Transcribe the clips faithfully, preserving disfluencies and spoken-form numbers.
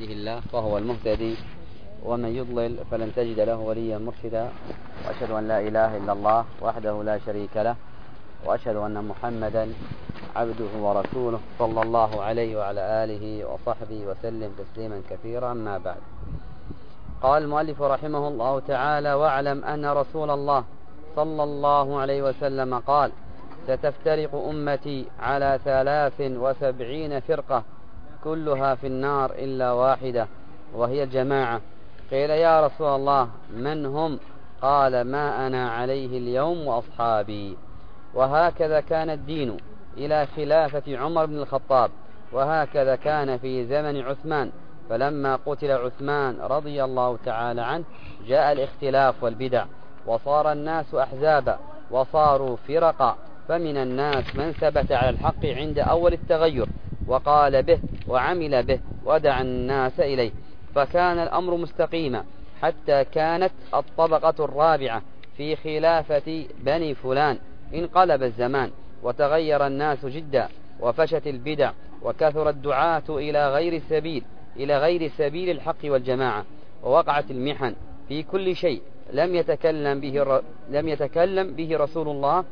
يهده الله فهو المهتدي ومن يضلل فلن تجد له وليا مرشدا. وأشهد أن لا إله إلا الله وحده لا شريك له، وأشهد أن محمدا عبده ورسوله صلى الله عليه وعلى آله وصحبه وسلم تسليما كثيرا. أما بعد، قال المؤلف رحمه الله تعالى: واعلم أن رسول الله صلى الله عليه وسلم قال: ستفترق أمتي على ثلاث وسبعين فرقة كلها في النار إلا واحدة وهي الجماعة. قيل: يا رسول الله من هم؟ قال: ما أنا عليه اليوم وأصحابي. وهكذا كان الدين إلى خلافة عمر بن الخطاب، وهكذا كان في زمن عثمان، فلما قتل عثمان رضي الله تعالى عنه جاء الاختلاف والبدع، وصار الناس أحزابا وصاروا فرقا، فمن الناس من ثبت على الحق عند أول التغير وقال به وعمل به ودعا الناس إليه، فكان الأمر مستقيما حتى كانت الطبقة الرابعة في خلافة بني فلان انقلب الزمان وتغير الناس جدا، وفشت البدع وكثر الدعاة إلى غير سبيل إلى غير سبيل الحق والجماعة، ووقعت المحن في كل شيء لم يتكلم به لم يتكلم به رسول الله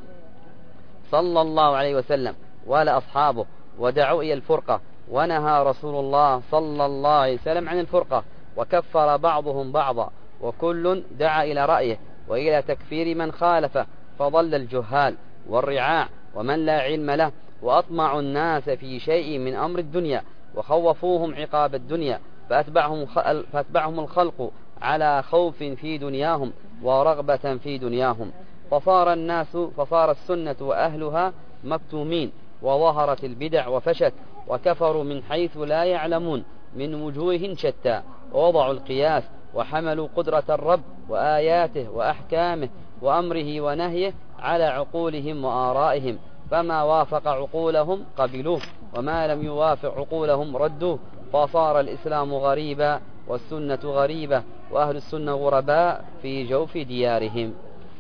صلى الله عليه وسلم ولا أصحابه، ودعوا إلى الفرقة، ونهى رسول الله صلى الله عليه وسلم عن الفرقة، وكفر بعضهم بعضا، وكل دعا إلى رأيه وإلى تكفير من خالفه، فضل الجهال والرعاع ومن لا علم له، وأطمعوا الناس في شيء من أمر الدنيا وخوفوهم عقاب الدنيا، فأتبعهم, فأتبعهم الخلق على خوف في دنياهم ورغبة في دنياهم، فصار الناس فصار السنة وأهلها مكتومين، وظهرت البدع وفشت، وكفروا من حيث لا يعلمون من وجوه شتى، ووضعوا القياس وحملوا قدرة الرب وآياته وأحكامه وأمره ونهيه على عقولهم وآرائهم، فما وافق عقولهم قبلوه، وما لم يوافق عقولهم ردوه، فصار الإسلام غريبا والسنة غريبة وأهل السنة غرباء في جوف ديارهم.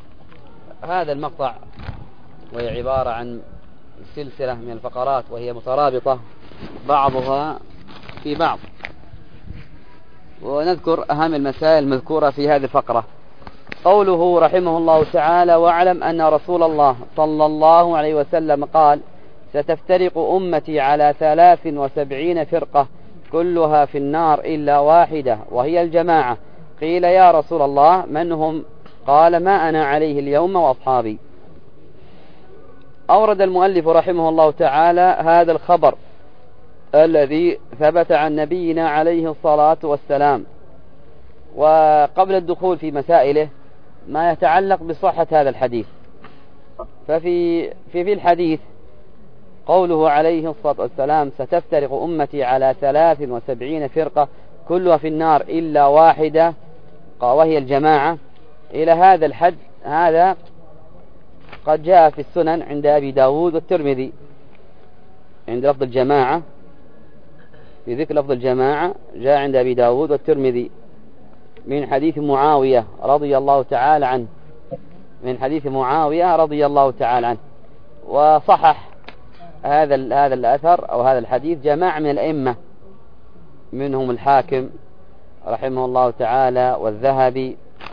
هذا المقطع وهي عبارة عن سلسلة من الفقرات وهي مترابطة بعضها في بعض، ونذكر أهم المسائل المذكورة في هذه الفقرة. قوله رحمه الله تعالى: واعلم أن رسول الله صلى الله عليه وسلم قال: ستفترق أمتي على ثلاث وسبعين فرقة كلها في النار إلا واحدة وهي الجماعة. قيل: يا رسول الله من هم؟ قال: ما أنا عليه اليوم وأصحابي. أورد المؤلف رحمه الله تعالى هذا الخبر الذي ثبت عن نبينا عليه الصلاة والسلام، وقبل الدخول في مسائله ما يتعلق بصحة هذا الحديث، ففي في في الحديث قوله عليه الصلاة والسلام: ستفترق أمتي على ثلاث وسبعين فرقة كلها في النار إلا واحدة وهي الجماعة، إلى هذا الحد هذا قد جاء في السنن عند أبي داود والترمذي عند لفظ الجماعة، في ذكر لفظ الجماعة جاء عند أبي داود والترمذي من حديث معاوية رضي الله تعالى عنه من حديث معاوية رضي الله تعالى عنه وصحح هذا هذا الأثر أو هذا الحديث جماعة من الأئمة، منهم الحاكم رحمه الله تعالى والذهبي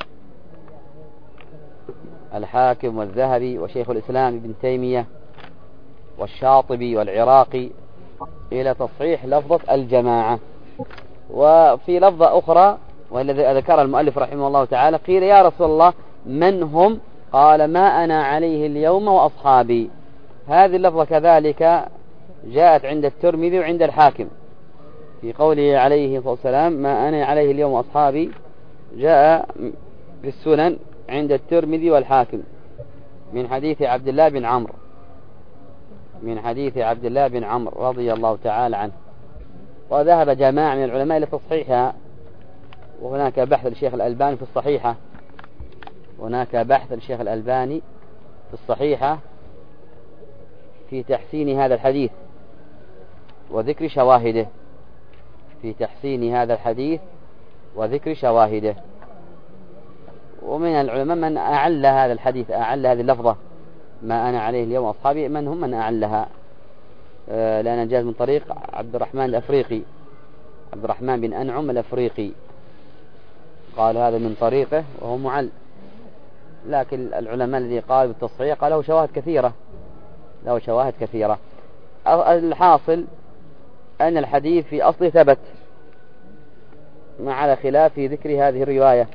الحاكم والذهبي وشيخ الإسلام ابن تيمية والشاطبي والعراقي إلى تصحيح لفظة الجماعة. وفي لفظة أخرى والذي ذكر المؤلف رحمه الله تعالى: قيل: يا رسول الله من هم؟ قال: ما أنا عليه اليوم وأصحابي. هذه اللفظة كذلك جاءت عند الترمذي وعند الحاكم في قوله عليه الصلاة والسلام: ما أنا عليه اليوم وأصحابي، جاء في السنن عند الترمذي والحاكم من حديث عبد الله بن عمرو من حديث عبد الله بن عمرو رضي الله تعالى عنه. وذهب جماعة من العلماء إلى تصحيحها، وهناك بحث للشيخ الألباني في الصحيحة هناك بحث للشيخ الألباني في الصحيحة في تحسين هذا الحديث وذكر شواهده في تحسين هذا الحديث وذكر شواهده. ومن العلماء من أعل هذا الحديث أعل هذه اللفظة ما أنا عليه اليوم أصحابي، من هم من أعلها؟ لأن جاء من طريق عبد الرحمن الأفريقي عبد الرحمن بن أنعم الأفريقي، قال هذا من طريقه وهو معل، لكن العلماء الذي قال بالتصحيح قال له شواهد كثيرة، له شواهد كثيرة. الحاصل أن الحديث في أصله ثبت، ما على خلاف في ذكر هذه الرواية.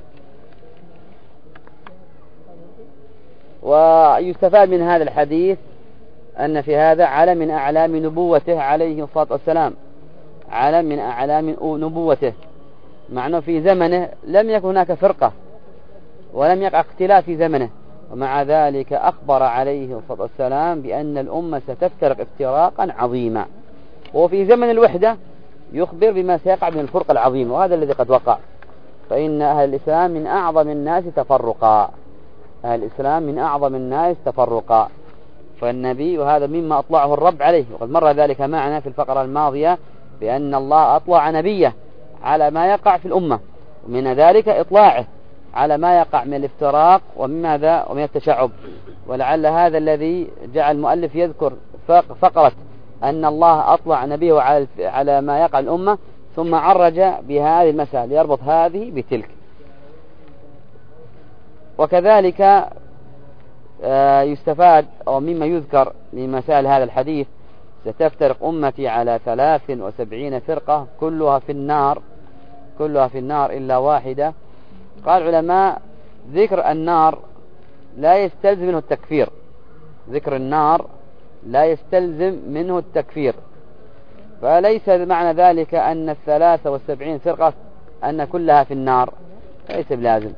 ويستفاد من هذا الحديث أن في هذا علم من أعلام نبوته عليه الصلاة والسلام، علم من أعلام نبوته، مع أنه في زمنه لم يكن هناك فرقة ولم يقع اختلاف في زمنه، ومع ذلك أخبر عليه الصلاة والسلام بأن الأمة ستفترق افتراقا عظيما، وفي زمن الوحدة يخبر بما سيقع من الفرق العظيم، وهذا الذي قد وقع. فإن أهل الإسلام من أعظم الناس تفرقا، أهل الإسلام من أعظم الناس تفرقا. فالنبي، وهذا مما أطلعه الرب عليه، وقد مر ذلك معنا في الفقرة الماضية بأن الله أطلع نبيه على ما يقع في الأمة، ومن ذلك إطلاعه على ما يقع من الافتراق ومن ماذا ومن التشعب. ولعل هذا الذي جعل المؤلف يذكر فقرة أن الله أطلع نبيه على ما يقع الأمة، ثم عرج بهذه المسألة ليربط هذه بتلك. وكذلك يستفاد أو مما يذكر من مسائل هذا الحديث: ستفترق أمتي على ثلاث وسبعين فرقة كلها في النار، كلها في النار إلا واحدة. قال العلماء: ذكر النار لا يستلزم منه التكفير، ذكر النار لا يستلزم منه التكفير، فليس معنى ذلك أن الثلاثة والسبعين فرقة أن كلها في النار، ليس بلازم.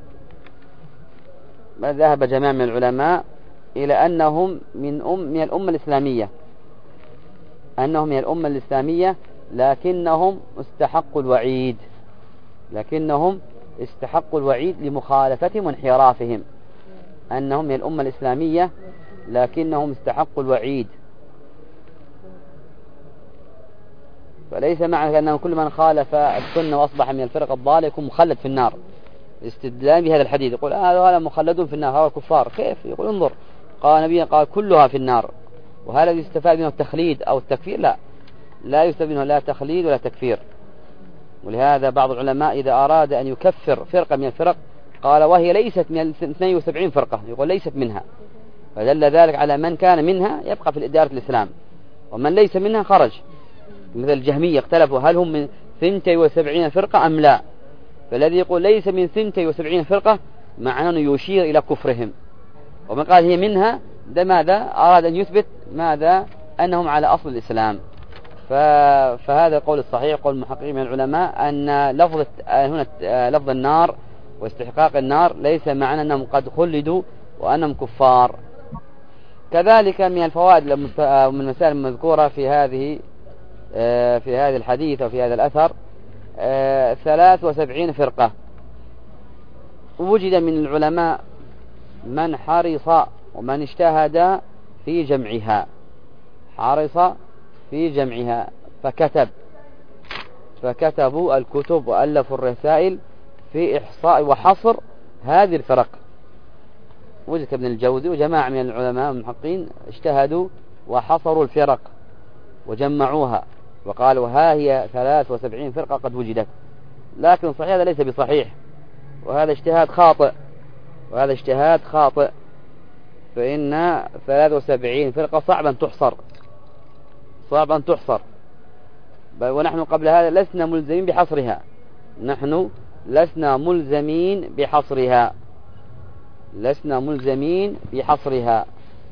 ذهب جماعة من العلماء إلى أنهم من, أم من الأمة الإسلامية، أنهم من الأمة الإسلامية لكنهم استحقوا الوعيد، لكنهم استحقوا الوعيد لمخالفتهم وانحرافهم، أنهم من الأمة الإسلامية لكنهم استحقوا الوعيد. فليس معنى أنه كل من خالف السنة وأصبح من الفرق الضالة يكون مخلد في النار، استدلال بهذا الحديث. يقول هذا مخلدون في النار، هذا كفار، كيف؟ يقول انظر، قال نبينا قال كلها في النار، وهذا يستفاد منه التخليد أو التكفير؟ لا، لا يستفاد منه لا تخليد ولا تكفير. ولهذا بعض العلماء إذا أراد أن يكفر فرقة من الفرق قال وهي ليست من اثنين وسبعين فرقة، يقول ليست منها، فدل ذلك على من كان منها يبقى في إدارة الإسلام، ومن ليس منها خرج. مثل الجهمية اختلفوا هل هم من ثنتي وسبعين فرقة أم لا، فالذي يقول ليس من ثنتي وسبعين فرقة معناه أنه يشير إلى كفرهم، ومن قال هي منها ده ماذا أراد أن يثبت ماذا أنهم على أصل الإسلام. فهذا القول الصحيح، قول المحققين من العلماء، أن لفظ هنا لفظ النار واستحقاق النار ليس معنى أنهم قد خلدوا وأنهم كفار. كذلك من الفوائد ومن المسائل المذكورة في هذه في هذا الحديث وفي هذا الأثر ثلاث وسبعين فرقة. وجد من العلماء من حرص ومن اجتهد في جمعها، حرص في جمعها فكتب فكتبوا الكتب وألفوا الرسائل في إحصاء وحصر هذه الفرق. وجد ابن الجوزي وجماعة من العلماء المحققين اجتهدوا وحصروا الفرق وجمعوها وقالوا ها هي ثلاث وسبعين فرقة قد وجدت، لكن صحيح هذا ليس بصحيح، وهذا اجتهاد خاطئ، وهذا اجتهاد خاطئ، فإن ثلاث وسبعين فرقة صعبا تحصر، صعبا تحصر، ونحن قبل هذا لسنا ملزمين بحصرها، نحن لسنا ملزمين بحصرها، لسنا ملزمين بحصرها.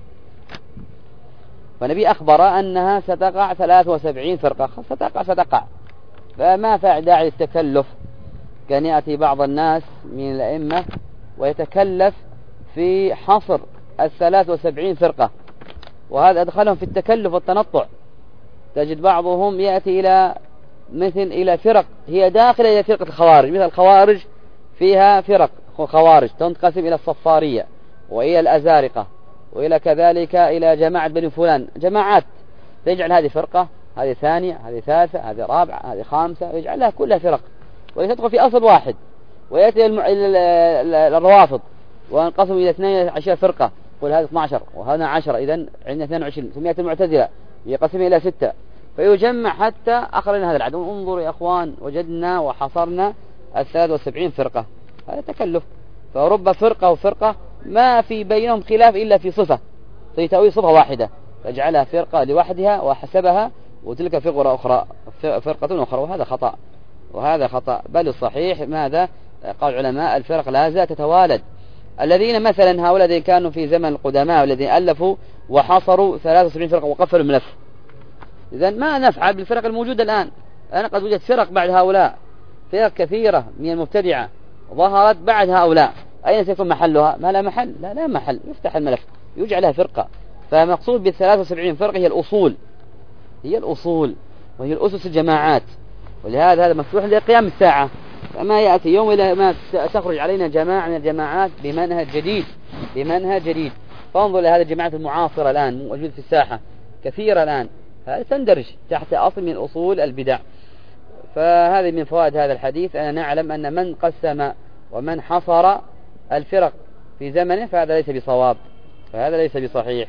فالنبي أخبر أنها ستقع ثلاث وسبعين فرقة، ستقع ستقع، فما فاعل داعي للتكلف. كان يأتي بعض الناس من الأئمة ويتكلف في حصر الثلاث وسبعين فرقة، وهذا أدخلهم في التكلف والتنطع. تجد بعضهم يأتي إلى مثل إلى فرق هي داخلة إلى فرقة الخوارج، مثل الخوارج فيها فرق خوارج تنقسم إلى الصفارية وإلى الأزارقة وإلى كذلك إلى جماعة بني فلان، جماعات، فيجعل هذه فرقة، هذه ثانية، هذه ثالثة، هذه رابعة، هذه خامسة، ويجعلها كلها فرق ويتدخل في أصل واحد. ويأتي إلى الروافض وانقسموا إلى اثنين عشر فرقة، قل هذا اثنى عشر وهذا عشرة، إذن عندنا اثنين وعشرين. ثم يأتي المعتزلة يقسم إلى ستة، فيجمع حتى أخرجنا هذا العدد. انظروا يا أخوان، وجدنا وحصرنا الثلاث وسبعين فرقة، هذا تكلف. فرب فرقة وفرقة ما في بينهم خلاف إلا في صفة، في تأويل صفة واحدة فاجعلها فرقة لوحدها وحسبها، وتلك فرقة أخرى فرقة أخرى، وهذا خطأ، وهذا خطأ. بل الصحيح ماذا قال العلماء؟ الفرق لا زالت تتوالد. الذين مثلا هؤلاء الذين كانوا في زمن القدماء والذين ألفوا وحصروا ثلاث وسبعين فرقة وقفلوا الملف، إذن ما نفعل بالفرق الموجودة الآن. أنا قد وجدت فرق بعد هؤلاء، فرق كثيرة من المبتدعة ظهرت بعد هؤلاء، أين سيكون محلها؟ ما لا محل، لا لا محل، يفتح الملف يجعل لها فرقة. فمقصود بالثلاث وسبعين فرقة هي الأصول، هي الأصول وهي الأسس الجماعات، ولهذا هذا مفتوح لقيام الساعة. فما يأتي يوم إلى ما تخرج علينا جماعة من الجماعات بمنهج جديد، بمنهج جديد. فانظر لهذه الجماعات المعاصرة الآن موجودة في الساحة كثيرة الآن، هذا تندرج تحت أصل من أصول البدع. فهذه من فوائد هذا الحديث، أنا نعلم أن من قسم ومن حصر الفرق في زمنه فهذا ليس بصواب، فهذا ليس بصحيح.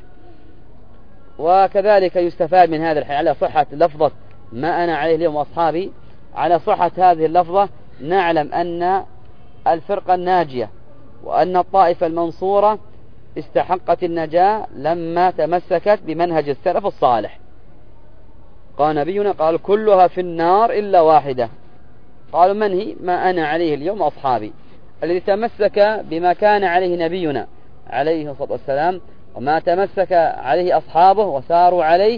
وكذلك يستفاد من هذا الحديث على صحة لفظة ما أنا عليه اليوم وأصحابي، على صحة هذه اللفظة نعلم أن الفرقة الناجية وأن الطائفة المنصورة استحقت النجاة لما تمسكت بمنهج السلف الصالح. قال نبينا قال كلها في النار إلا واحدة. قالوا من هي؟ ما أنا عليه اليوم أصحابي، الذي تمسك بما كان عليه نبينا عليه الصلاة والسلام وما تمسك عليه أصحابه وساروا عليه،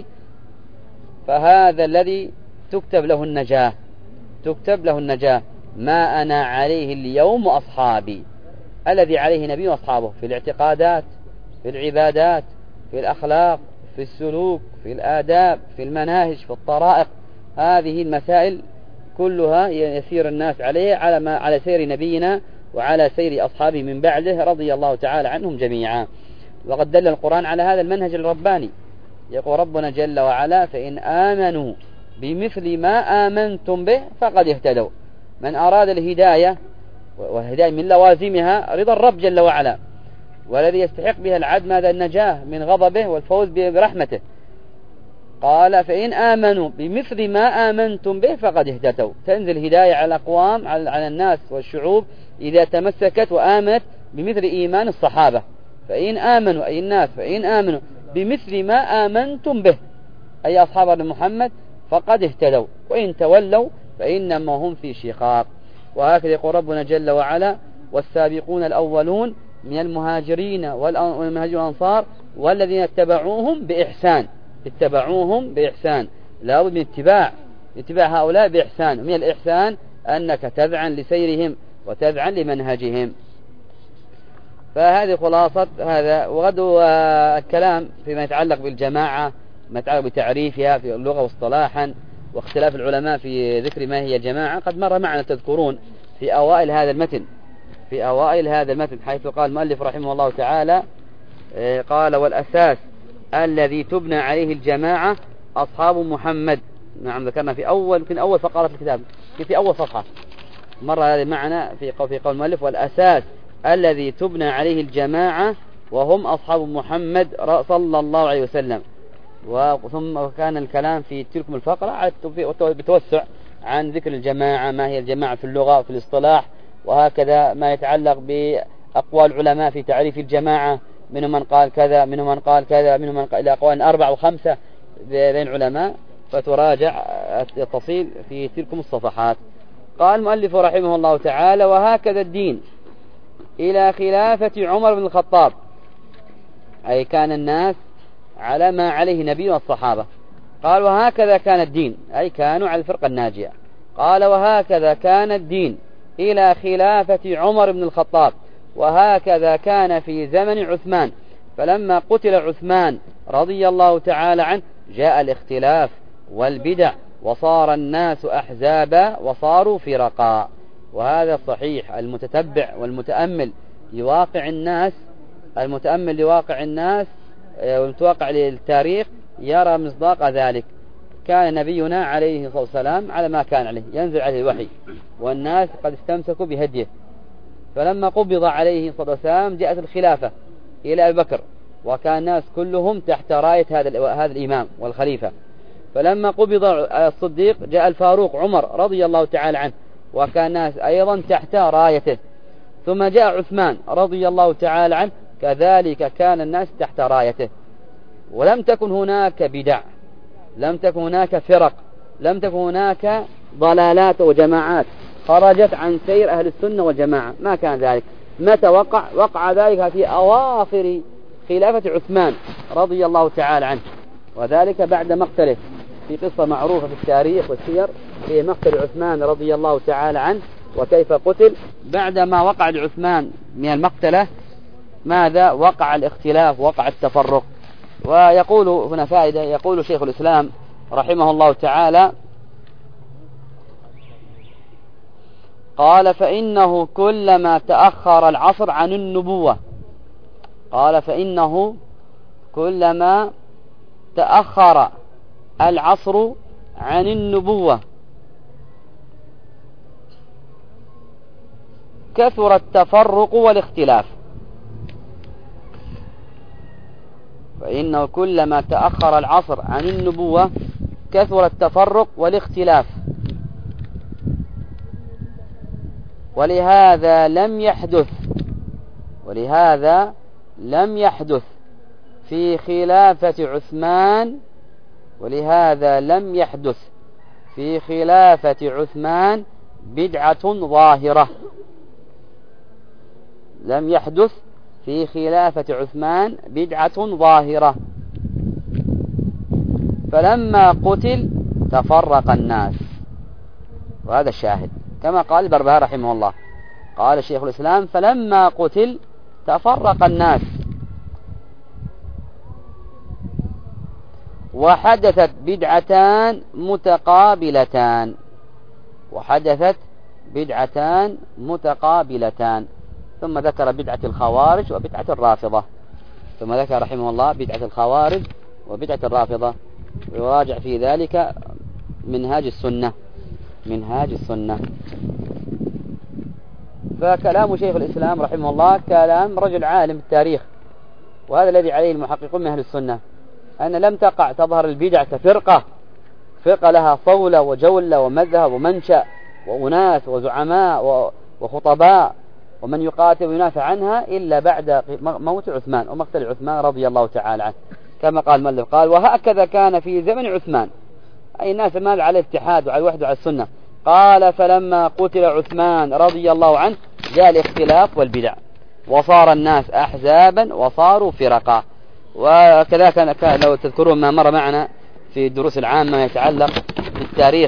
فهذا الذي تكتب له النجاة، تكتب له النجاة. ما أنا عليه اليوم وأصحابي، الذي عليه نبي وأصحابه في الاعتقادات، في العبادات، في الأخلاق، في السلوك، في الآداب، في المناهج، في الطرائق، هذه المسائل كلها يسير الناس عليه على ما على سير نبينا وعلى سير أصحابه من بعده رضي الله تعالى عنهم جميعا. وقد دل القرآن على هذا المنهج الرباني. يقول ربنا جل وعلا فإن آمنوا بمثل ما آمنتم به فقد اهتدوا. من أراد الهداية، والهداية من لوازمها رضا الرب جل وعلا، والذي يستحق بها العبد ماذا؟ النجاة من غضبه والفوز برحمته. قال فإن آمنوا بمثل ما آمنتم به فقد اهتدوا. تنزل هداية على الأقوام، على الناس والشعوب إذا تمسكت وآمنت بمثل إيمان الصحابة. فإن آمنوا أي الناس، فإن آمنوا بمثل ما آمنتم به أي أصحاب محمد فقد اهتدوا، وإن تولوا فإنما هم في شقاق. وهكذا يقول ربنا جل وعلا والسابقون الأولون من المهاجرين والأنصار والذين اتبعوهم بإحسان. اتبعوهم بإحسان، لا بد من اتباع اتباع هؤلاء بإحسان. من الإحسان أنك تذعن لسيرهم وتذعن لمنهجهم. فهذه خلاصة هذا. وغدو الكلام فيما يتعلق بالجماعة، ما يتعلق بتعريفها في اللغة واصطلاحا، واختلاف العلماء في ذكر ما هي جماعة قد مر معنا تذكرون في أوائل هذا المتن، في أوائل هذا المتن حيث قال المؤلف رحمه الله تعالى قال والأساس الذي تبنى عليه الجماعة أصحاب محمد. نعم ذكرنا في أول يمكن أول فقرة في الكتاب في أول صفحة مر هذا معنا في قول في قول المؤلف والأساس الذي تبنى عليه الجماعة وهم أصحاب محمد صلى الله عليه وسلم. وثم كان الكلام في تلك الفقرة بتوسع عن ذكر الجماعة، ما هي الجماعة في اللغة وفي الاصطلاح، وهكذا ما يتعلق بأقوال العلماء في تعريف الجماعة، منهم من قال كذا، منهم من قال كذا، منهم من قال إلى أقوال أربع وخمسة بين علماء، فتراجع التفصيل في تلك الصفحات. قال المؤلف رحمه الله تعالى وهكذا الدين إلى خلافة عمر بن الخطاب، أي كان الناس على ما عليه نبي والصحابة. قال وهكذا كان الدين، أي كانوا على الفرقة الناجية. قال وهكذا كان الدين إلى خلافة عمر بن الخطاب، وهكذا كان في زمن عثمان، فلما قتل عثمان رضي الله تعالى عنه جاء الاختلاف والبدع وصار الناس أحزابا وصاروا فرقا. وهذا صحيح. المتتبع والمتأمل لواقع الناس، المتأمل لواقع الناس والمتوقع للتاريخ يرى مصداق ذلك. كان نبينا عليه الصلاة والسلام على ما كان عليه، ينزل عليه الوحي، والناس قد استمسكوا بهديه. فلما قبض عليه الصلاة والسلام جاءت الخلافة إلى أبي بكر، وكان الناس كلهم تحت راية هذا هذا الإمام والخليفة. فلما قبض الصديق جاء الفاروق عمر رضي الله تعالى عنه، وكان الناس أيضا تحت رايته. ثم جاء عثمان رضي الله تعالى عنه، كذلك كان الناس تحت رايته. ولم تكن هناك بدع، لم تكن هناك فرق، لم تكن هناك ضلالات وجماعات خرجت عن سير أهل السنة والجماعة، ما كان ذلك. متى وقع؟ وقع ذلك في أواخر خلافة عثمان رضي الله تعالى عنه، وذلك بعد مقتله، في قصة معروفة في التاريخ والسير في مقتل عثمان رضي الله تعالى عنه وكيف قتل. بعدما وقع لعثمان من المقتلة ماذا؟ وقع الاختلاف، وقع التفرق. ويقول هنا فائدة، يقول شيخ الإسلام رحمه الله تعالى قال فإنه كلما تأخر العصر عن النبوة، قال فإنه كلما تأخر العصر عن النبوة كثر التفرق والاختلاف. فإنه كلما تأخر العصر عن النبوة كثر التفرق والاختلاف، ولهذا لم يحدث ولهذا لم يحدث في خلافة عثمان ولهذا لم يحدث في خلافة عثمان بدعة ظاهرة لم يحدث في خلافة عثمان بدعة ظاهرة فلما قتل تفرق الناس. وهذا الشاهد كما قال البربهاري رحمه الله، قال شيخ الإسلام فلما قتل تفرق الناس وحدثت بدعتان متقابلتان وحدثت بدعتان متقابلتان ثم ذكر بدعة الخوارج وبدعة الرافضة ثم ذكر رحمه الله بدعة الخوارج وبدعة الرافضة، ويراجع في ذلك منهاج السنة منهاج السنة. فكلام شيخ الإسلام رحمه الله كلام رجل عالم التاريخ، وهذا الذي عليه المحققون من أهل السنة، أن لم تقع تظهر البدع كفرقة فرقة لها صولة وجولة ومذهب ومنشأ وأناس وزعماء وخطباء ومن يقاتل وينافع عنها إلا بعد موت عثمان ومقتل عثمان رضي الله تعالى عنه، كما قال المؤلف قال وهكذا كان في زمن عثمان، أي الناس مال على الاتحاد وعلى الوحدة وعلى السنة. قال فلما قتل عثمان رضي الله عنه جاء الاختلاف والبدع وصار الناس أحزابا وصاروا فرقا. وكذا كان لو تذكرون ما مر معنا في الدروس العامة ما يتعلق بالتاريخ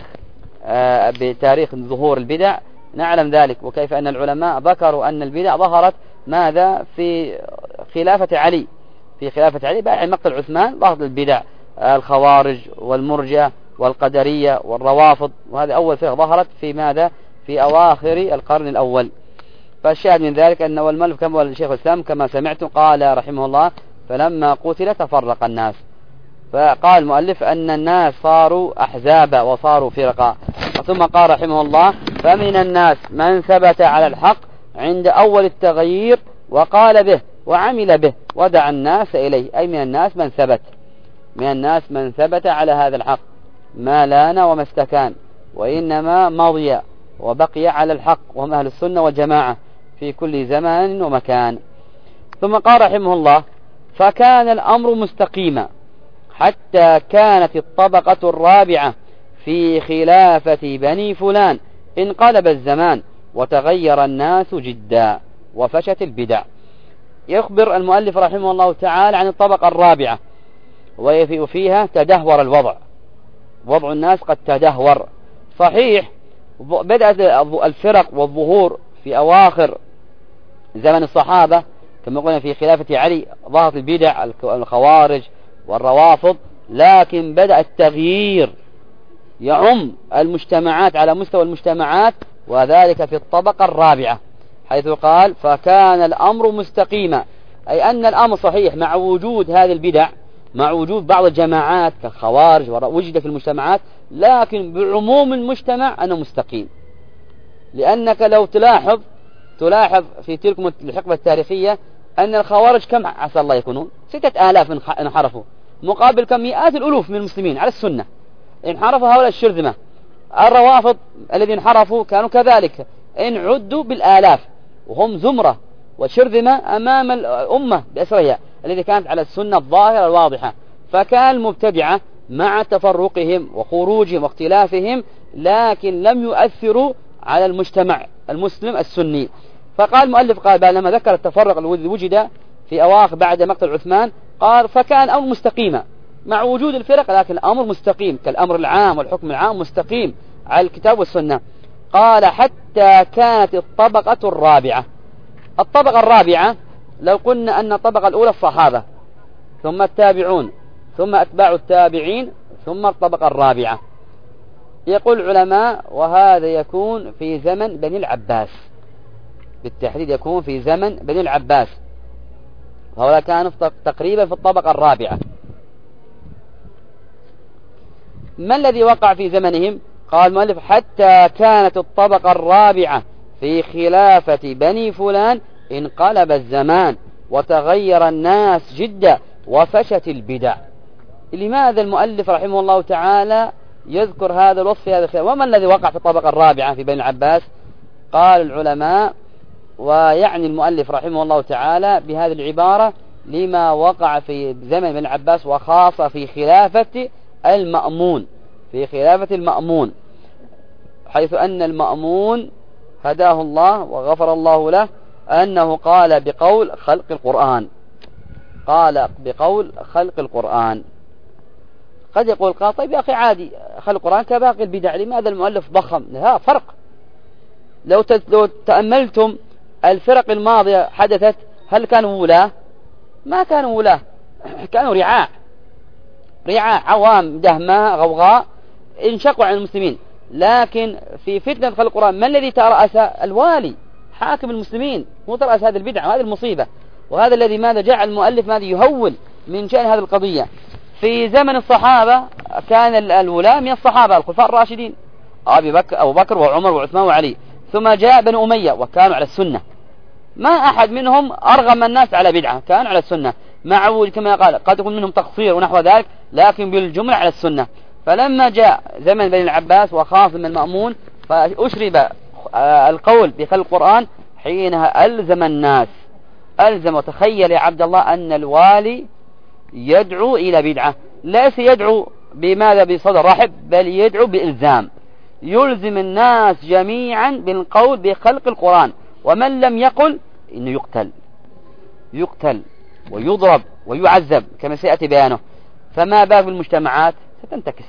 بتاريخ ظهور البدع نعلم ذلك، وكيف أن العلماء ذكروا أن البدع ظهرت ماذا في خلافة علي في خلافة علي بعد مقتل عثمان ظهرت البدع الخوارج والمرجئة والقدرية والروافض، وهذه أول فرقة ظهرت في ماذا في أواخر القرن الأول. فالشاهد من ذلك أنه المؤلف كما قال الشيخ الإسلام كما سمعتم قال رحمه الله فلما قتل تفرق الناس، فقال المؤلف أن الناس صاروا أحزابا وصاروا فرقا. ثم قال رحمه الله فمن الناس من ثبت على الحق عند أول التغيير وقال به وعمل به ودعا الناس إليه، أي من الناس من ثبت من الناس من ثبت على هذا الحق ما لان وما استكان وإنما مضي وبقي على الحق، وهم أهل السنة والجماعة في كل زمان ومكان. ثم قال رحمه الله فكان الأمر مستقيما حتى كانت الطبقة الرابعة في خلافة بني فلان انقلب الزمان وتغير الناس جدا وفشت البدع. يخبر المؤلف رحمه الله تعالى عن الطبقة الرابعة وفيها تدهور الوضع، وضع الناس قد تدهور. صحيح بدأت الفرق والظهور في أواخر زمن الصحابة كما قلنا في خلافة علي ظهرت البدع الخوارج والروافض، لكن بدأ التغيير يعم المجتمعات على مستوى المجتمعات، وذلك في الطبقة الرابعة حيث قال فكان الأمر مستقيما، أي أن الأمر صحيح مع وجود هذه البدع مع وجود بعض الجماعات كالخوارج وجد في المجتمعات، لكن بعموم المجتمع أنه مستقيم. لأنك لو تلاحظ تلاحظ في تلك الحقبة التاريخية أن الخوارج كم عسى الله يكونون ستة آلاف انحرفوا مقابل كم مئات الألوف من المسلمين على السنة، انحرفوا هؤلاء الشرذمة. الروافض الذين انحرفوا كانوا كذلك، إن عدوا بالآلاف، وهم زمرة وشرذمة أمام الأمة بأسرها التي كانت على السنة الظاهرة الواضحة. فكان المبتدعة مع تفرقهم وخروجهم واختلافهم لكن لم يؤثروا على المجتمع المسلم السني. فقال المؤلف قال لما ذكر التفرق الذي وجد في أواخر بعد مقتل عثمان قال فكان الأمر مستقيما مع وجود الفرق، لكن الأمر مستقيم كالأمر العام والحكم العام مستقيم على الكتاب والسنة. قال حتى كانت الطبقة الرابعة. الطبقة الرابعة لو قلنا أن الطبقة الأولى الصحابة ثم التابعون ثم أتباع التابعين ثم الطبقة الرابعة. يقول العلماء وهذا يكون في زمن بني العباس، بالتحديد يكون في زمن بني العباس، وهؤلاء كانوا تقريبا في الطبقة الرابعة. ما الذي وقع في زمنهم؟ قال المؤلف حتى كانت الطبقة الرابعة في خلافة بني فلان انقلب الزمان وتغير الناس جدا وفشت البدع. لماذا المؤلف رحمه الله تعالى يذكر هذا الوصف في هذا الخلاف؟ وما الذي وقع في الطبقة الرابعة في بني العباس؟ قال العلماء ويعني المؤلف رحمه الله تعالى بهذه العبارة لما وقع في زمن بني العباس وخاصة في خلافة المأمون، في خلافة المأمون، حيث أن المأمون هداه الله وغفر الله له أنه قال بقول خلق القرآن، قال بقول خلق القرآن. قد يقول قال طيب يا أخي عادي خلق القرآن كباقي البدع، لماذا المؤلف ضخم؟ ها فرق. لو لو تأملتم الفرق الماضية حدثت هل كانوا ولاة؟ ما كانوا ولاة، كانوا رعاع رعاع عوام دهماء غوغاء انشقوا عن المسلمين. لكن في فتنة خلق القرآن ما الذي ترأس؟ الوالي حاكم المسلمين هو ترأس هذه البدعة وهذه المصيبة. وهذا الذي ماذا جعل المؤلف ماذا يهول من شأن هذه القضية. في زمن الصحابة كان الولاة من الصحابة الخلفاء الراشدين أبي بكر أبو بكر وعمر وعثمان وعلي، ثم جاء بنو أمية وكانوا على السنة، ما أحد منهم أرغم الناس على بدعة، كانوا على السنة مع وجود كما قال قد يكون منهم تقصير ونحو ذلك لكن بالجملة على السنة. فلما جاء زمن بني العباس وخاص من المأمون فأشرب القول بخلق القرآن حينها ألزم الناس ألزم. وتخيل يا عبد الله أن الوالي يدعو إلى بدعة، ليس يدعو بماذا بصدر رحب بل يدعو بإلزام، يلزم الناس جميعا بالقول بخلق القرآن، ومن لم يقل إنه يقتل يقتل ويضرب ويعذب كما سيأتي بيانه. فما بال بالمجتمعات ستنتكس،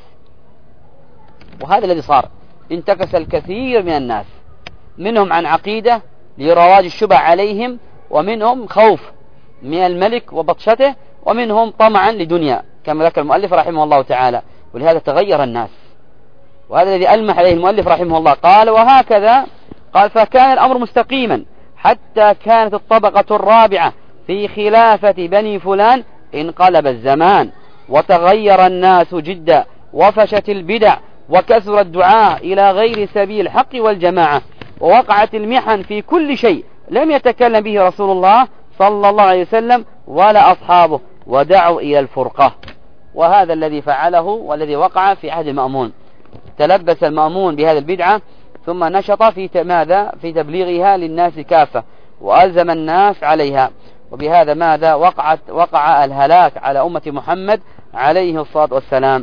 وهذا الذي صار. انتكس الكثير من الناس، منهم عن عقيدة لرواج الشبه عليهم، ومنهم خوف من الملك وبطشته، ومنهم طمعا لدنيا كما ذكر المؤلف رحمه الله تعالى. ولهذا تغير الناس، وهذا الذي ألمح عليه المؤلف رحمه الله. قال وهكذا قال فكان الأمر مستقيما حتى كانت الطبقة الرابعة في خلافة بني فلان انقلب الزمان وتغير الناس جدا وفشت البدع وكثر الدعاء إلى غير سبيل الحق والجماعة، ووقعت المحن في كل شيء لم يتكلم به رسول الله صلى الله عليه وسلم ولا أصحابه، ودعوا إلى الفرقة. وهذا الذي فعله والذي وقع في عهد المأمون. تلبس المأمون بهذه البدعة ثم نشط في ماذا في تبليغها للناس كافة وألزم الناس عليها، وبهذا ماذا وقعت وقع الهلاك على أمة محمد عليه الصلاة والسلام.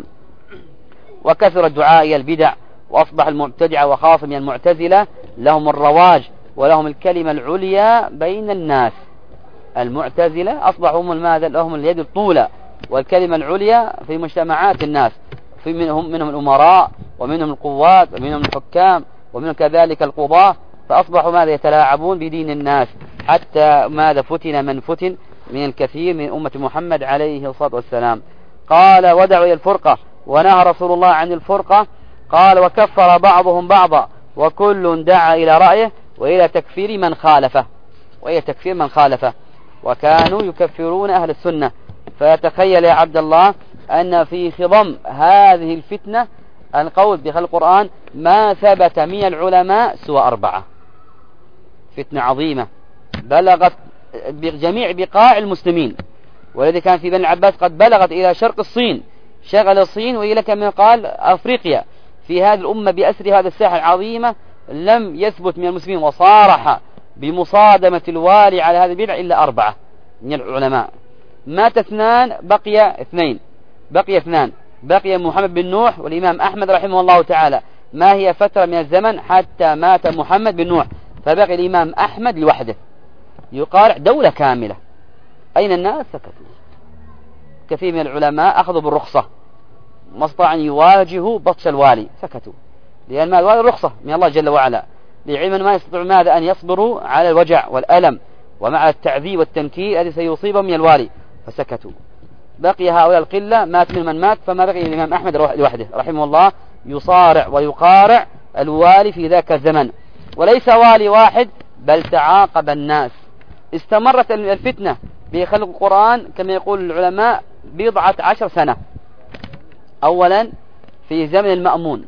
وكثر الدعاء إلى البدع، وأصبح المبتدعة وخاصة من المعتزلة لهم الرواج ولهم الكلمة العليا بين الناس. المعتزلة أصبحوا هم ماذا لهم اليد الطولى والكلمة العليا في مجتمعات الناس، في منهم منهم الأمراء ومنهم القوات ومنهم الحكام ومنهم كذلك القضاة، فأصبحوا ماذا يتلاعبون بدين الناس حتى ماذا فتن من فتن من الكثير من أمة محمد عليه الصلاة والسلام. قال ودعوا إلى الفرقة ونهى رسول الله عن الفرقة. قال وكفر بعضهم بعضا وكل دعا إلى رأيه وإلى تكفير من خالفه وإلى تكفير من خالفه وكانوا يكفرون أهل السنة. فيتخيل يا عبد الله أن في خضم هذه الفتنة القول بخلق القرآن ما ثبت من العلماء سوى أربعة. فتنة عظيمة بلغت بجميع بقاع المسلمين، والذي كان في بني العباس قد بلغت إلى شرق الصين شغل الصين، وإلى كما قال أفريقيا في هذه الأمة بأسر هذا الساحة العظيمة لم يثبت من المسلمين وصارح بمصادمة الوالي على هذا البدع إلا أربعة من العلماء. مات اثنان بقي اثنين بقي اثنان بقي محمد بن نوح والإمام أحمد رحمه الله تعالى. ما هي فترة من الزمن حتى مات محمد بن نوح فبقي الإمام أحمد لوحده يقارع دولة كاملة. أين الناس؟ سكتوا. كثير من العلماء أخذوا بالرخصة ما استطاع أن يواجهوا بطش الوالي، سكتوا، لأن ما الوالي رخصة من الله جل وعلا، لعلم ما يستطيع ماذا أن يصبروا على الوجع والألم ومع التعذيب والتنكيل الذي سيصيبهم من الوالي، فسكتوا. بقي هؤلاء القلة، مات من من مات، فما بقي الإمام أحمد لوحده رحمه الله يصارع ويقارع الوالي في ذاك الزمن. وليس والي واحد بل تعاقب الناس. استمرت الفتنة بخلق القرآن كما يقول العلماء بضعة عشر سنة. أولا في زمن المأمون،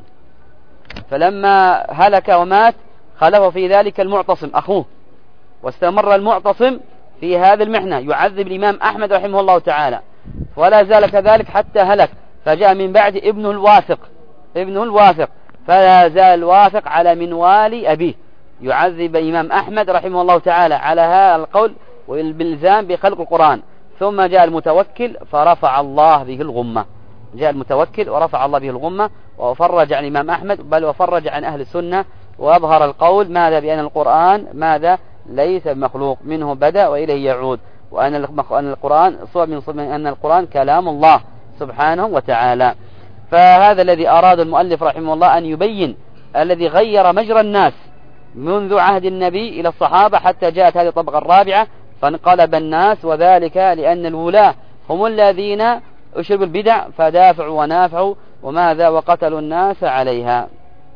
فلما هلك ومات خلفه في ذلك المعتصم أخوه، واستمر المعتصم في هذه المحنة يعذب الإمام أحمد رحمه الله تعالى، ولا زال كذلك حتى هلك، فجاء من بعد ابنه الواثق ابنه الواثق فلا زال الواثق على منوال أبيه يعذب الإمام أحمد رحمه الله تعالى على هذا القول والبلزام بخلق القرآن. ثم جاء المتوكل فرفع الله به الغمة جاء المتوكل ورفع الله به الغمة وفرج عن الإمام أحمد، بل وفرج عن أهل السنة، وأظهر القول ماذا بأن القرآن ماذا ليس بمخلوق، منه بدأ وإليه يعود، وأن القرآن صور من صور أن القرآن كلام الله سبحانه وتعالى. فهذا الذي أراد المؤلف رحمه الله أن يبين الذي غير مجرى الناس منذ عهد النبي إلى الصحابة حتى جاءت هذه الطبقة الرابعة فانقلب الناس، وذلك لأن الولاة هم الذين أشربوا البدع فدافعوا ونافعوا وماذا وقتلوا الناس عليها.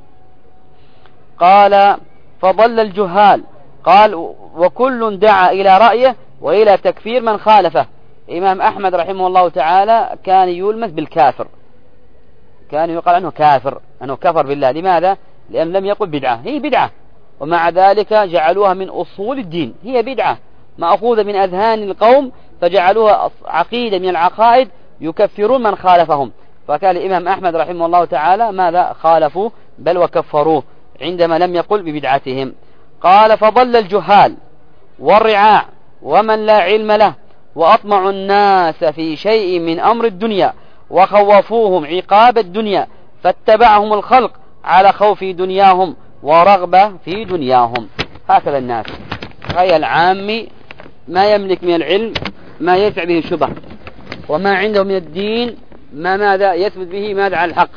قال فضل الجهال، قال وكل دعا إلى رأيه وإلى تكفير من خالفه. إمام أحمد رحمه الله تعالى كان يلمس بالكافر، كان يقال عنه كافر، أنه كفر بالله. لماذا؟ لأن لم يقل بدعة، هي بدعة، ومع ذلك جعلوها من أصول الدين، هي بدعة مأخوذة من أذهان القوم فجعلوها عقيدة من العقائد يكفرون من خالفهم. فكان الإمام أحمد رحمه الله تعالى ماذا خالفوا بل وكفروه عندما لم يقل ببدعتهم. قال فضل الجهال والرعاع ومن لا علم له وأطمع الناس في شيء من أمر الدنيا وخوفوهم عقاب الدنيا فاتبعهم الخلق على خوف دنياهم ورغبة في دنياهم. هكذا الناس غير العام ما يملك من العلم ما يدفع به الشبه، وما عنده من الدين ما ماذا يثبت به ماذا على الحق،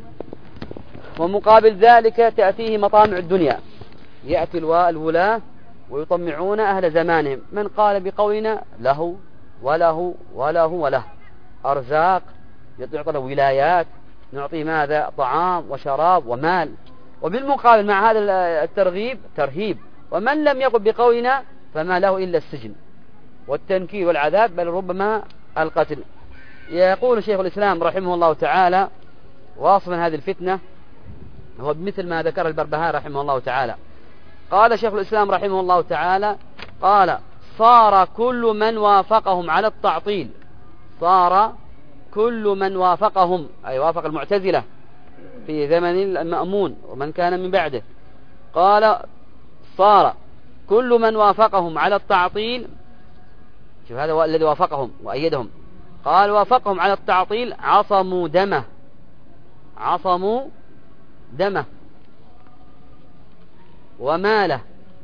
ومقابل ذلك تأتيه مطامع الدنيا. يأتي الولاة ويطمعون أهل زمانهم، من قال بقولنا له وله وله وله أرزاق، يعطي له ولايات، نعطيه ماذا طعام وشراب ومال، وبالمقابل مع هذا الترغيب ترهيب. ومن لم يقل بقولنا فما له إلا السجن والتنكيل والعذاب، بل ربما القتل. يقول شيخ الإسلام رحمه الله تعالى واصفا هذه الفتنة هو بمثل ما ذكر البربهاري رحمه الله تعالى. قال شيخ الإسلام رحمه الله تعالى قال صار كل من وافقهم على التعطيل، صار كل من وافقهم أي وافق المعتزلة في زمن المأمون ومن كان من بعده، قال صار كل من وافقهم على التعطيل، شوف هذا هو الذي وافقهم وأيدهم، قال وافقهم على التعطيل عصموا دمه عصموا دمه وماله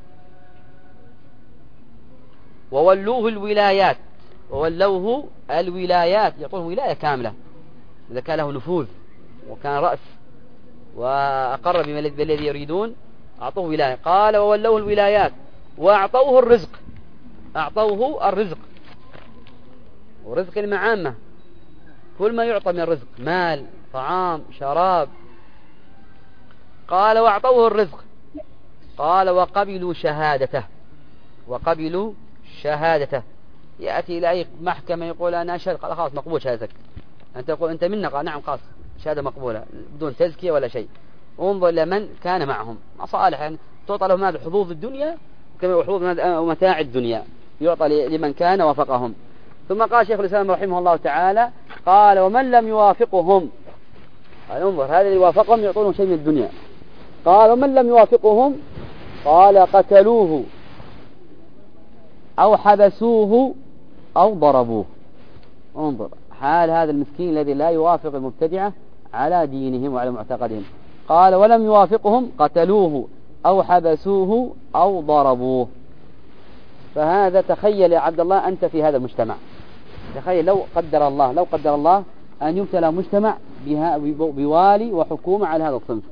وولوه الولايات وولوه الولايات يعطوه ولاية كاملة إذا كان له نفوذ وكان رأس وأقر بالذي يريدون أعطوه ولاية. قال وولوه الولايات وأعطوه الرزق، أعطوه الرزق ورزق المعامة، كل ما يعطى من الرزق مال طعام شراب. قال وأعطوه الرزق، قال وقبلوا شهادته وقبلوا شهادته. يأتي إلى أي محكمة يقول أنا أشهد، قال خلاص مقبول شهادتك، أنت تقول أنت منا، قال نعم خلاص شهادة مقبولة بدون تزكية ولا شيء. انظر إلى من كان معهم مصالح، يعني تعطى لهم هذا حظوظ الدنيا كما حظوظ متاع الدنيا يعطى لمن كان وفقهم. ثم قال شيخ الإسلام رحمه الله تعالى قال ومن لم يوافقهم، انظر هذا اللي وافقهم يعطونه شيء من الدنيا. قال ومن لم يوافقهم قال قتلوه أو حبسوه أو ضربوه. انظر حال هذا المسكين الذي لا يوافق المبتدعة على دينهم وعلى معتقدهم. قال ولم يوافقهم قتلوه أو حبسوه أو ضربوه. فهذا تخيل يا عبد الله أنت في هذا المجتمع، تخيل لو قدر الله لو قدر الله أن يبتلى مجتمع بها بوالي وحكومة على هذا الصنف.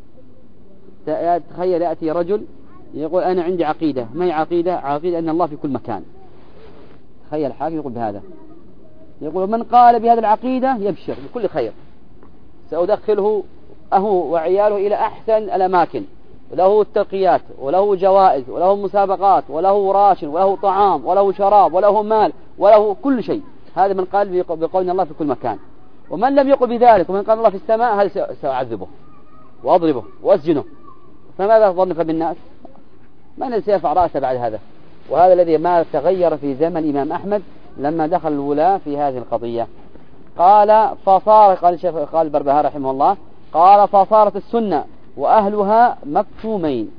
تخيل يأتي رجل يقول أنا عندي عقيدة، ما هي عقيدة؟ عقيدة أن الله في كل مكان. تخيل حاكم يقول بهذا، يقول من قال بهذه العقيدة يبشر بكل خير، سأدخله أهو وعياله إلى أحسن الأماكن، وله الترقيات وله جوائز وله مسابقات وله راشن وله طعام وله شراب وله مال وله كل شيء. هذا من قال بقول الله في كل مكان. ومن لم يقل بذلك ومن قال الله في السماء هذا سأعذبه وأضربه وأسجنه. فماذا ظنك بالناس؟ من سيرفع رأسه بعد هذا؟ وهذا الذي ما تغير في زمن الإمام أحمد لما دخل الولاة في هذه القضية. قال فصار قال الشيخ قال البربهاري رحمه الله قال فصارت السنة وأهلها مكتومين.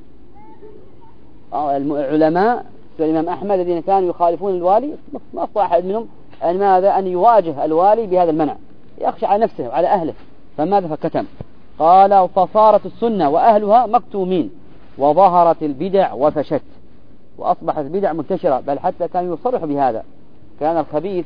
العلماء الإمام أحمد الذين كانوا يخالفون الوالي ما استطاع أحد منهم أن ماذا أن يواجه الوالي بهذا المنع، يخشى على نفسه وعلى أهله، فماذا فكتم. قال فصارت السنة وأهلها مكتومين وظهرت البدع وفشت، وأصبحت البدع منتشرة، بل حتى كانوا يصرحوا بهذا. كان الخبيث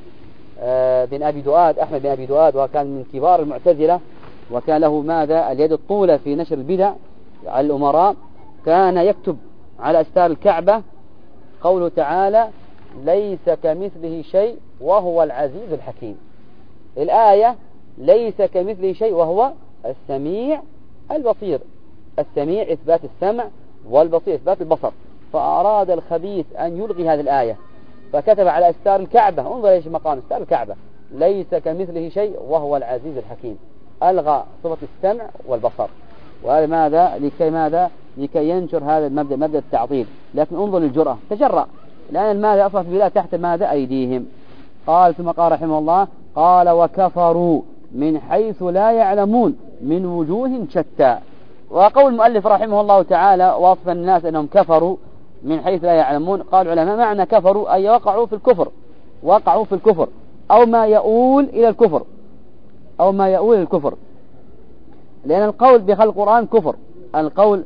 بن أبي دؤاد أحمد بن أبي دؤاد وكان من كبار المعتزلة وكان له ماذا اليد الطولة في نشر البدع على الأمراء، كان يكتب على أستار الكعبة قوله تعالى ليس كمثله شيء وهو العزيز الحكيم. الآية ليس كمثله شيء وهو السميع البصير، السميع إثبات السمع والبصير إثبات البصر. فأراد الخبيث أن يلغي هذه الآية فكتب على أستار الكعبة، انظر ايش مقام أستار الكعبة ليس كمثله شيء وهو العزيز الحكيم، ألغى صفة السمع والبصر. وهذا ماذا لكي ماذا لكي ينشر هذا المبدأ مبدأ التعطيل. لكن انظر للجرأة، تجرأ، لأن الماذا أصبح في البلاد تحت ماذا أيديهم. قال ثم قال رحمه الله قال وكفروا من حيث لا يعلمون من وجوه شتى. وقول المؤلف رحمه الله تعالى واصف الناس أنهم كفروا من حيث لا يعلمون، قال العلماء معنى كفروا أي وقعوا في الكفر، وقعوا في الكفر أو ما يؤول إلى الكفر، أو ما يؤول إلى الكفر. لأن القول بخلق القرآن كفر، القول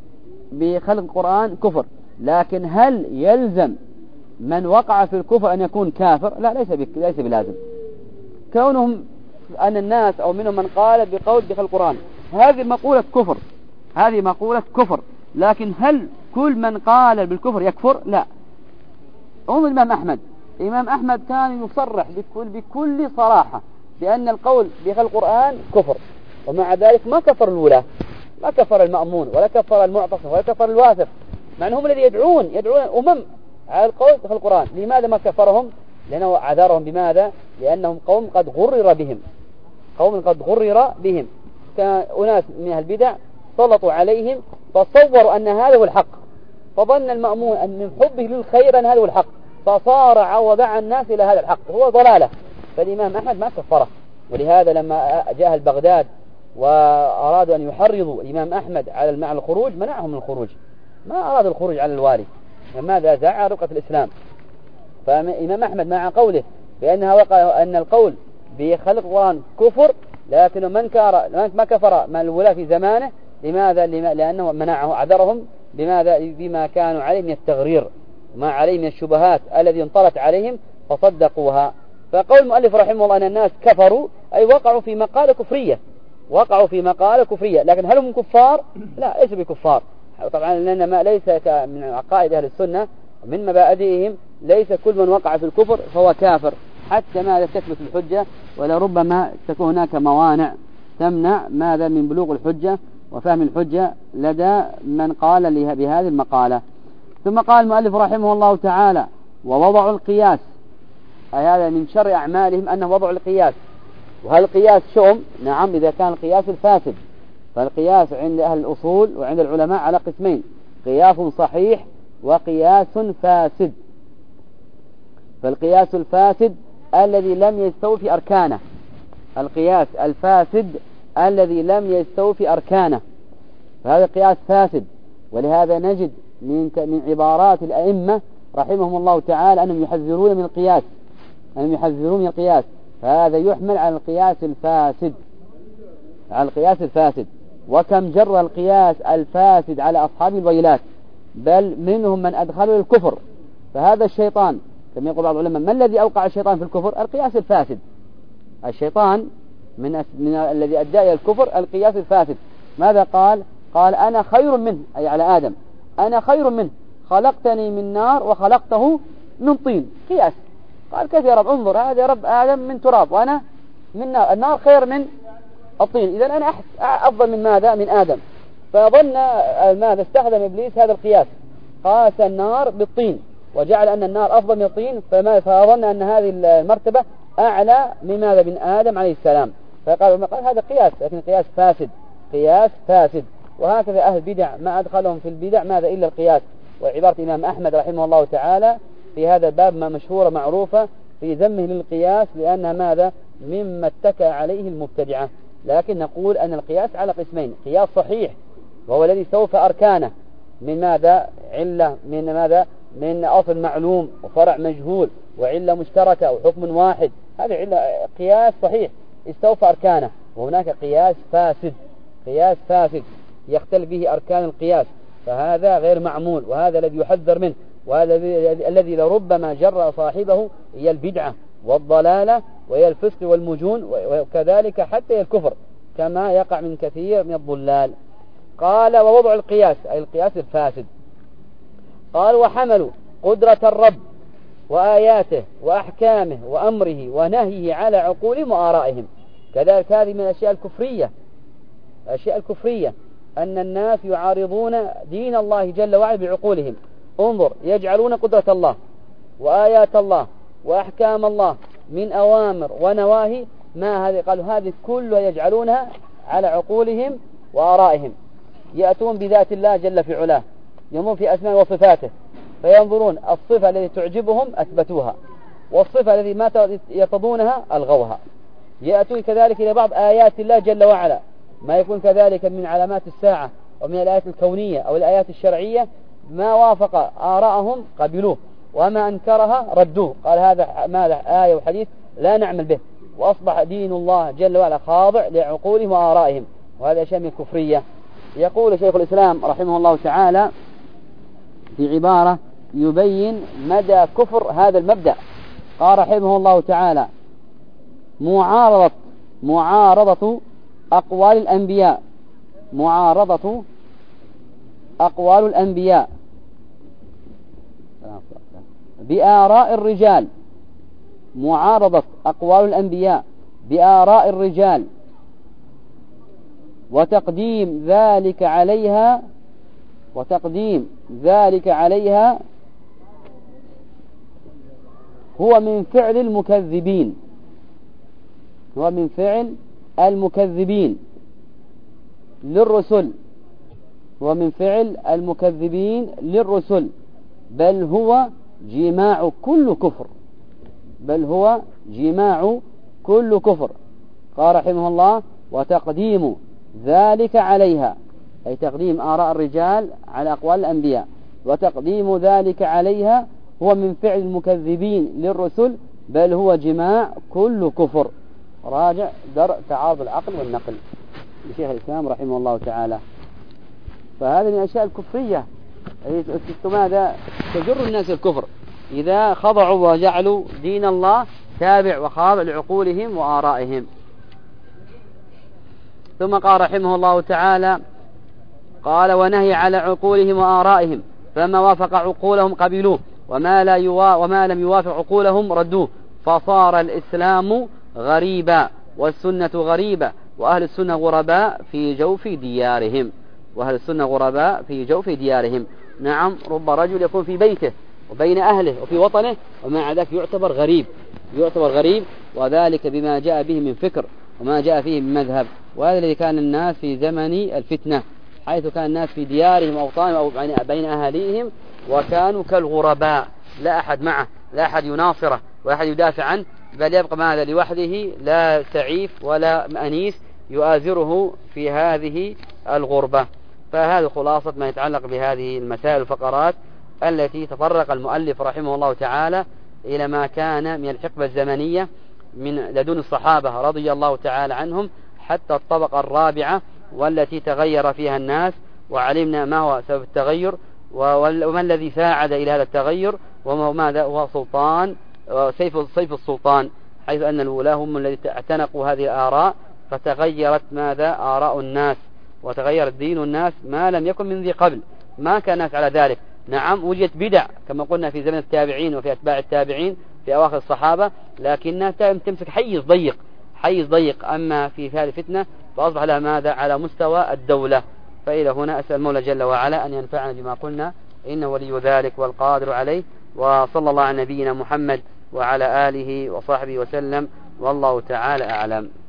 بخلق القرآن كفر، لكن هل يلزم من وقع في الكفر أن يكون كافر؟ لا، ليس ليس بلازم. كونهم أن الناس أو منهم من قال بقول بخلق القرآن هذه مقولة كفر، هذه مقولة كفر، لكن هل كل من قال بالكفر يكفر؟ لا. انظر الإمام أحمد، الإمام أحمد كان يصرح بكل بكل صراحة بأن القول بخلق القرآن كفر، ومع ذلك ما كفر الولاة، ما كفر المأمون ولا كفر المعتصم ولا كفر الواثق، مع أنهم الذي يدعون يدعون أمم على القول بخلق القرآن. لماذا ما كفرهم؟ لأنه عذرهم بماذا؟ لأنهم قوم قد غرر بهم، قوم قد غرر بهم، كان أناس من أهل البدع سلطوا عليهم فصوروا أن هذا هو الحق، فظن المأمون أن من حبه للخير أن هذا هو الحق، فصار ودعا الناس إلى هذا الحق وهو ضلالة. فالإمام أحمد ما كفره. ولهذا لما جاء البغداد وأرادوا أن يحرضوا الإمام أحمد على المعنى الخروج منعهم من الخروج، ما أرادوا الخروج على الوالي. ماذا؟ زعى رقة الإسلام. فالإمام أحمد مع قوله بأنها وقع أن القول بخلق القرآن كفر، لكن من كار ما كفر من الولاة في زمانه. لماذا؟ لأنه منعه عذرهم بماذا؟ بما كانوا عليه من التغرير، ما عليه من الشبهات الذي انطلت عليهم فصدقوها. فقول المؤلف رحمه الله أن الناس كفروا أي وقعوا في مقالة كفرية، وقعوا في مقالة كفرية، لكن هل هم كفار؟ لا، ليسوا بكفار طبعا، لأن ما ليس من عقائد أهل السنة من مبادئهم ليس كل من وقع في الكفر فهو كافر حتى ماذا تثبت الحجة، ولربما تكون هناك موانع تمنع ماذا من بلوغ الحجة وفهم الحجة لدى من قال بهذه المقالة. ثم قال المؤلف رحمه الله تعالى ووضعوا القياس، أي هذا من شر أعمالهم أنه وضعوا القياس. وهل القياس شؤم؟ نعم، إذا كان القياس الفاسد. فالقياس عند أهل الأصول وعند العلماء على قسمين: قياس صحيح وقياس فاسد. فالقياس الفاسد الذي لم يستوفي أركانه، القياس الفاسد الذي لم يستوفي أركانه، فهذا قياس فاسد. ولهذا نجد من من عبارات الأئمة رحمهم الله تعالى أنهم يحذرون من القياس، أنهم يحذرون من القياس، فهذا يحمل على القياس الفاسد، على القياس الفاسد. وكم جر القياس الفاسد على أصحاب الويلات، بل منهم من أدخلوا الكفر. فهذا الشيطان كما يقول بعض العلماء، ما الذي أوقع الشيطان في الكفر؟ القياس الفاسد. الشيطان من, من الذي أدى إلى الكفر القياس الفاسد. ماذا قال؟ قال أنا خير منه، أي على آدم، أنا خير منه، خلقتني من نار وخلقته من طين. قياس. قال كيف يا رب؟ انظر، هذا يا رب آدم من تراب وأنا من نار، النار خير من الطين، إذا أنا أفضل من ماذا؟ من آدم. فظن ماذا؟ استخدم إبليس هذا القياس، قاس النار بالطين وجعل أن النار أفضل من الطين، فما فظن أن هذه المرتبة أعلى من ماذا؟ من آدم عليه السلام. فقال قال هذا قياس، لكن قياس فاسد، قياس فاسد. وهكذا أهل البدع ما أدخلهم في البدع ماذا إلا القياس. وعبارة الإمام أحمد رحمه الله تعالى في هذا الباب ما مشهورة معروفة في ذمه للقياس، لأنها ماذا؟ مما اتكى عليه المبتدعة. لكن نقول أن القياس على قسمين: قياس صحيح وهو الذي سوف أركانه من ماذا؟ علة، من ماذا؟ من أصل معلوم وفرع مجهول وعلة مشتركة وحكم واحد، هذا علة قياس صحيح استوفى أركانه. وهناك قياس فاسد، قياس فاسد يختل به أركان القياس، فهذا غير معمول، وهذا الذي يحذر منه، وهذا الذي لربما جر صاحبه هي البدعة والضلالة وهي الفسق والمجون، وكذلك حتى الكفر كما يقع من كثير من الضلال. قال ووضع القياس أي القياس الفاسد. قال وحملوا قدرة الرب وآياته وأحكامه وأمره ونهيه على عقولهم وآرائهم. كذلك هذه من الأشياء الكفرية، الأشياء الكفرية أن الناس يعارضون دين الله جل وعلا بعقولهم. انظر، يجعلون قدرة الله وآيات الله وأحكام الله من أوامر ونواهي، ما هذه؟ قالوا هذه كلها يجعلونها على عقولهم وآرائهم. يأتون بذات الله جل في علاه، ينظرون في أسماء وصفاته، فينظرون الصفة التي تعجبهم أثبتوها، والصفة التي ما يرتضونها ألغوها. يأتون كذلك إلى بعض آيات الله جل وعلا، ما يكون كذلك من علامات الساعة ومن الآيات الكونية أو الآيات الشرعية، ما وافق آراءهم قبلوه وما أنكرها ردوه. قال هذا ماذا؟ آية وحديث لا نعمل به، وأصبح دين الله جل وعلا خاضع لعقولهم وآرائهم، وهذا أشياء من الكفرية. يقول شيخ الإسلام رحمه الله تعالى في عبارة يبين مدى كفر هذا المبدأ، قال رحمه الله تعالى: معارضة معارضة أقوال الأنبياء معارضة أقوال الأنبياء بآراء الرجال معارضة أقوال الأنبياء بآراء الرجال وتقديم ذلك عليها وتقديم ذلك عليها هو من فعل المكذبين هو من فعل المكذبين للرسل هو من فعل المكذبين للرسل بل هو جماع كل كفر بل هو جماع كل كفر. قال رحمه الله: وتقديم ذلك عليها، أي تقديم آراء الرجال على أقوال الأنبياء، وتقديم ذلك عليها هو من فعل المكذبين للرسل بل هو جماع كل كفر. راجع درء تعارض العقل والنقل لشيخ الإسلام رحمه الله تعالى. فهذه من الأشياء الكفرية ماذا تجر الناس الكفر إذا خضعوا وجعلوا دين الله تابع وخاضع لعقولهم وآرائهم. ثم قال رحمه الله تعالى: قال ونهي على عقولهم وآرائهم، فما وافق عقولهم قبلوه وما, لا يوا وما لم يوافق عقولهم ردوه، فصار الإسلام غريبا والسنة غريبة وأهل السنة غرباء في جوف ديارهم وأهل السنة غرباء في جوف ديارهم. نعم، رب رجل يكون في بيته وبين أهله وفي وطنه ومع ذلك يعتبر غريب يعتبر غريب وذلك بما جاء به من فكر وما جاء فيه من مذهب. وهذا الذي كان الناس في زمن الفتنة، حيث كان الناس في ديارهم أوطانهم أو بين أهاليهم وكانوا كالغرباء، لا أحد معه، لا أحد يناصره ولا أحد يدافع عنه، بل يبقى ماذا لوحده لا سعيف ولا أنيس يؤازره في هذه الغربة. فهذه خلاصة ما يتعلق بهذه المسائل الفقرات التي تطرق المؤلف رحمه الله تعالى إلى ما كان من الحقبة الزمنية من لدن الصحابة رضي الله تعالى عنهم حتى الطبقة الرابعة والتي تغير فيها الناس، وعلمنا ما هو سبب التغير وما الذي ساعد إلى هذا التغير، وماذا هو سلطان سيف سيف السلطان، حيث أن الولاة هم الذين اعتنقوا هذه الآراء فتغيرت ماذا آراء الناس وتغير دين الناس ما لم يكن من ذي قبل، ما كان الناس على ذلك. نعم وجدت بدع كما قلنا في زمن التابعين وفي أتباع التابعين في أواخر الصحابة، لكنها تمسك حيز ضيق حيز ضيق أما في هذه الفتنة فأصبح لها ماذا على مستوى الدولة. فإلى هنا أسأل المولى جل وعلا أن ينفعنا بما قلنا، إنه ولي ذلك والقادر عليه. وصلى الله على نبينا محمد وعلى آله وصحبه وسلم، والله تعالى أعلم.